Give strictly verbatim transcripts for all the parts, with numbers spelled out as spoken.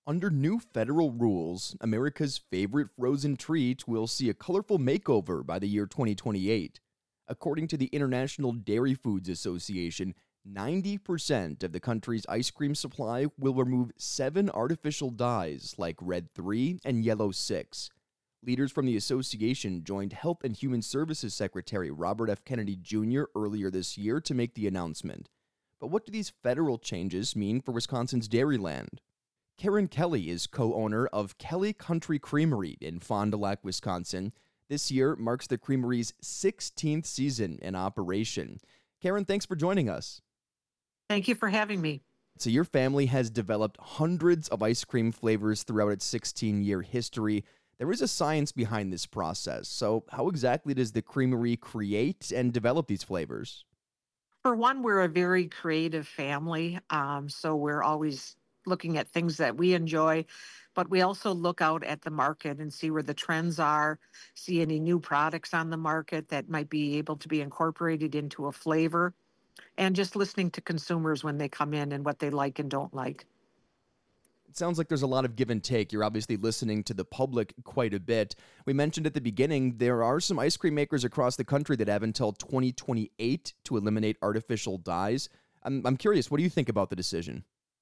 Under new federal rules, America's favorite frozen treat will see a colorful makeover by the year twenty twenty-eight. According to the International Dairy Foods Association, ninety percent of the country's ice cream supply will remove seven artificial dyes like Red three and Yellow six. Leaders from the association joined Health and Human Services Secretary Robert F. Kennedy Junior earlier this year to make the announcement. But what do these federal changes mean for Wisconsin's Dairyland? Karen Kelly is co-owner of Kelly Country Creamery in Fond du Lac, Wisconsin. This year marks the creamery's sixteenth season in operation. Karen, thanks for joining us. Thank you for having me. So your family has developed hundreds of ice cream flavors throughout its sixteen-year history. There is a science behind this process. So how exactly does the creamery create and develop these flavors? For one, we're a very creative family, um, so we're always looking at things that we enjoy, but we also look out at the market and see where the trends are, see any new products on the market that might be able to be incorporated into a flavor, and just listening to consumers when they come in and what they like and don't like. It sounds like there's a lot of give and take. You're obviously listening to the public quite a bit. We mentioned at the beginning, there are some ice cream makers across the country that have until twenty twenty-eight to eliminate artificial dyes. I'm, I'm curious, what do you think about the decision?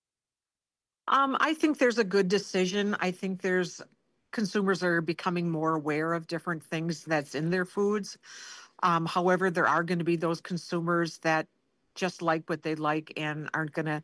Um, I think there's a good decision. I think there's consumers are becoming more aware of different things that's in their foods. Um, however, there are going to be those consumers that just like what they like and aren't going to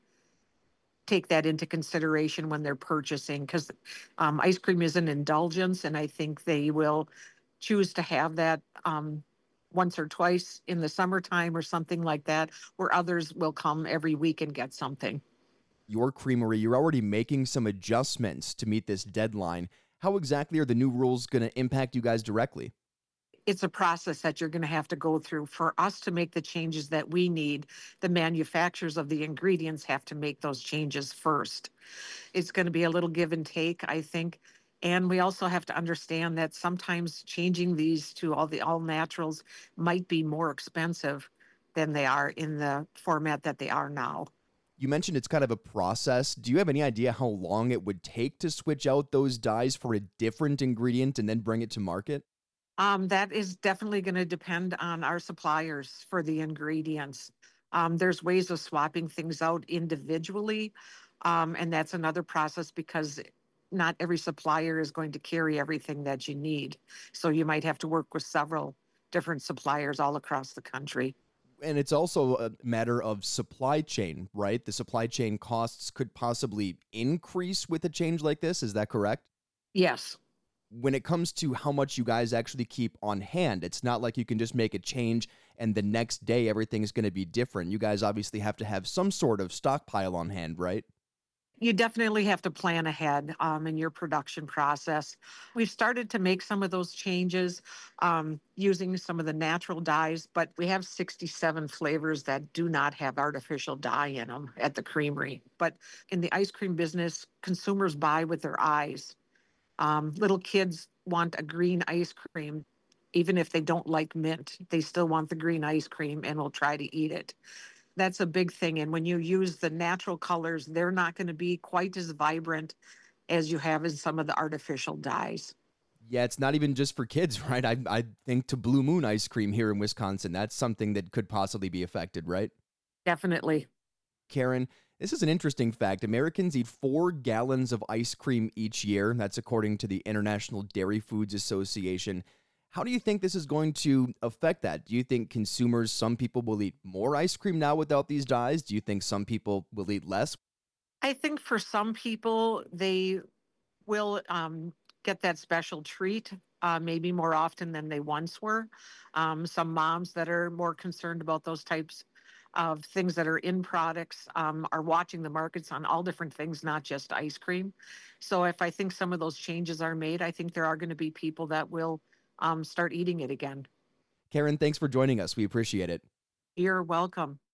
take that into consideration when they're purchasing because um, ice cream is an indulgence, and I think they will choose to have that um, once or twice in the summertime or something like that, where others will come every week and get something. Your creamery, you're already making some adjustments to meet this deadline. How exactly are the new rules going to impact you guys directly? It's a process that you're going to have to go through. For us to make the changes that we need, the manufacturers of the ingredients have to make those changes first. It's going to be a little give and take, I think. And we also have to understand that sometimes changing these to all the all naturals might be more expensive than they are in the format that they are now. You mentioned it's kind of a process. Do you have any idea how long it would take to switch out those dyes for a different ingredient and then bring it to market? Um, that is definitely going to depend on our suppliers for the ingredients. Um, there's ways of swapping things out individually, um, and that's another process because not every supplier is going to carry everything that you need. So you might have to work with several different suppliers all across the country. And it's also a matter of supply chain, right? The supply chain costs could possibly increase with a change like this. Is that correct? Yes. When it comes to how much you guys actually keep on hand, it's not like you can just make a change and the next day everything's going to be different. You guys obviously have to have some sort of stockpile on hand, right? You definitely have to plan ahead um, in your production process. We've started to make some of those changes um, using some of the natural dyes, but we have sixty-seven flavors that do not have artificial dye in them at the creamery. But in the ice cream business, consumers buy with their eyes. Um, little kids want a green ice cream. Even if they don't like mint, they still want the green ice cream and will try to eat it. That's a big thing. And when you use the natural colors, they're not going to be quite as vibrant as you have in some of the artificial dyes. Yeah, it's not even just for kids, right? I, I think to Blue Moon ice cream here in Wisconsin, that's something that could possibly be affected, right? Definitely. Karen, this is an interesting fact. Americans eat four gallons of ice cream each year. That's according to the International Dairy Foods Association. How do you think this is going to affect that? Do you think consumers, some people will eat more ice cream now without these dyes? Do you think some people will eat less? I think for some people, they will um, get that special treat. Uh, maybe more often than they once were. Um, some moms that are more concerned about those types of things that are in products um, are watching the markets on all different things, not just ice cream. So if I think some of those changes are made, I think there are going to be people that will um, start eating it again. Karen, thanks for joining us. We appreciate it. You're welcome.